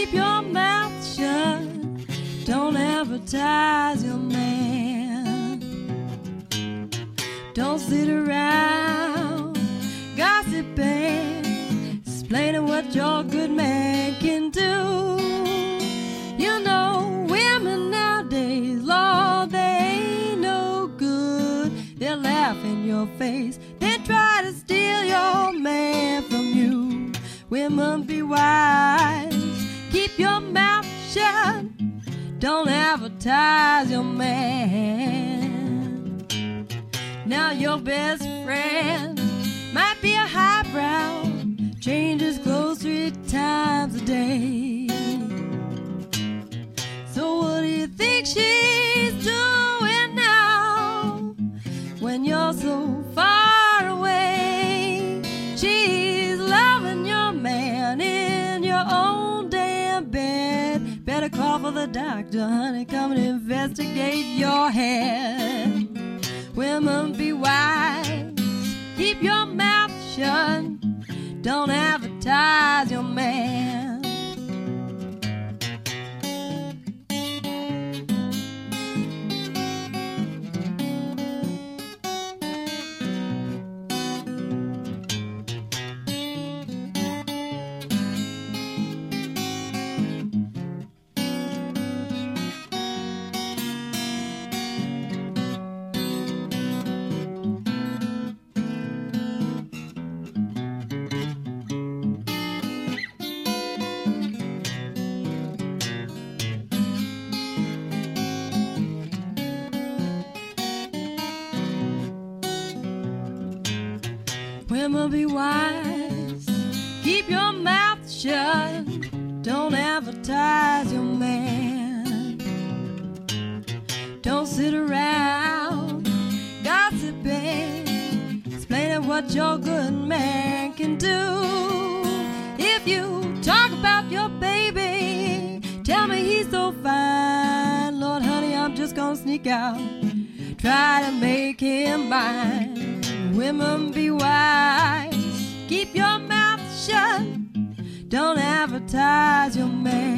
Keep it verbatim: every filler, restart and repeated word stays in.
keep your mouth shut. Don't advertise your man. Don't sit around gossiping, explaining what your good man can do. You know, women nowadays, Lord, they ain't no good. They'll laugh in your face, they try to steal your man from you. Women, be wise, keep your mouth shut. Don't advertise your man. Now your best friend might be a highbrow, changes clothes three times a day. So what do you think she's doing now when you're so far away? She's loving your man in your own damn bed. Better call for the doctor, honey, come and investigate your head. Women, be wise, keep your mouth shut. Don't advertise your man. Women, be wise, keep your mouth shut. Don't advertise your man. Don't sit around gossiping, explaining what your good man can do. If you talk about your baby, tell me he's so fine. Lord, honey, I'm just gonna sneak out, try to make him mine. Women, be wise, keep your mouth shut. Don't advertise your man.